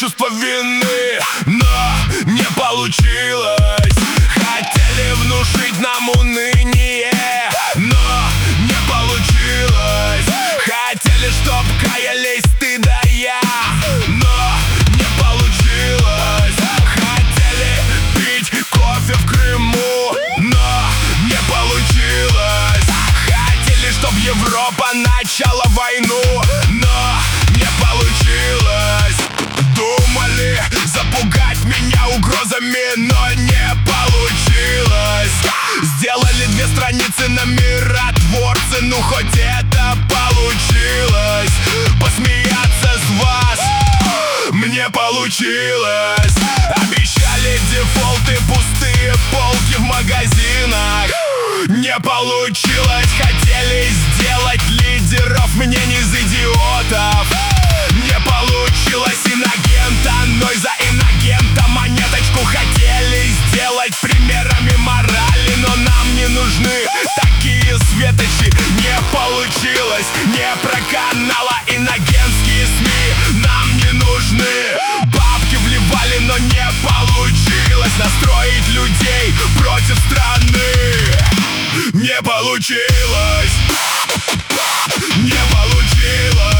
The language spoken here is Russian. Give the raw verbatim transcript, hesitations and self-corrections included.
чувство вины, но не получилось. Хотели внушить нам уныние, но не получилось. Хотели, чтоб каялись ты да я, но не получилось. Хотели пить кофе в Крыму, но не получилось. Хотели, чтоб Европа начала войну, но не получилось. Думали запугать меня угрозами, но не получилось. Сделали две страницы на миротворцы, ну хоть это получилось. Посмеяться с вас мне получилось. Обещали дефолты, пустые полки в магазинах, не получилось. Хотели сделать лидеров мне не из идиотов, не получилось. Инагента, но и за инагента монеточку хотели сделать примерами морали, но нам не нужны такие светочи. Не получилось, не проканала инагентские СМИ. Нам не нужны. Бабки вливали, но не получилось настроить людей против страны. Не получилось, не получилось.